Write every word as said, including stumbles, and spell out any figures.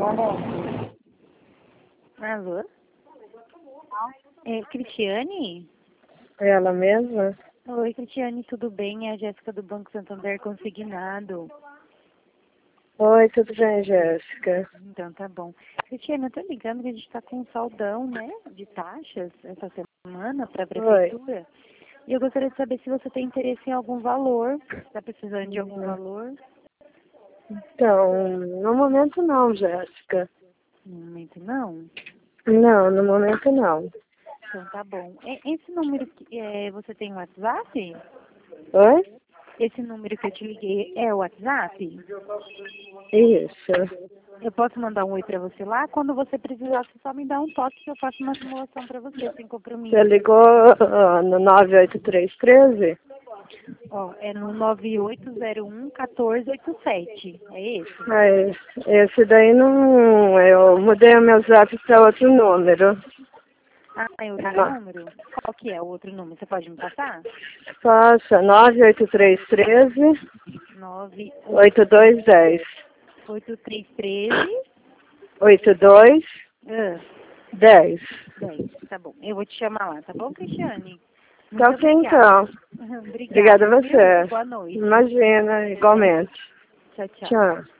Alô? É Cristiane? É ela mesma? Oi, Cristiane, tudo bem? É a Jéssica do Banco Santander Consignado. Oi, tudo bem, Jéssica? Então tá bom. Cristiane, eu tô ligando que a gente tá com um saldão, né, de taxas essa semana para a Oi. prefeitura. E eu gostaria de saber se você tem interesse em algum valor, se tá precisando de algum Uhum. valor. Então, no momento não, Jéssica. No momento não? Não, no momento não. Então tá bom. E- Esse número, que, é, você tem WhatsApp? Oi? Esse número que eu te liguei é o WhatsApp? Isso. Eu posso mandar um oi pra você lá? Quando você precisar, você só me dá um toque que eu faço uma simulação pra você, sem compromisso. Você ligou ah, no nove oito três um três? Ó, é no nove oito zero um, um quatro oito sete. É esse? Mas esse daí não... Eu mudei o meu zap para outro número. Ah, é outro número? Qual que é o outro número? Você pode me passar? Passa nove oito três um três, nove oito dois um zero. oito três três oito dois ah, um zero. dez. Tá bom. Eu vou te chamar lá, tá bom, Cristiane? Tá Muito ok, obrigada. então. Obrigada Obrigada, a viu? você. Boa noite. Imagina, igualmente. Tchau, tchau. Tchau.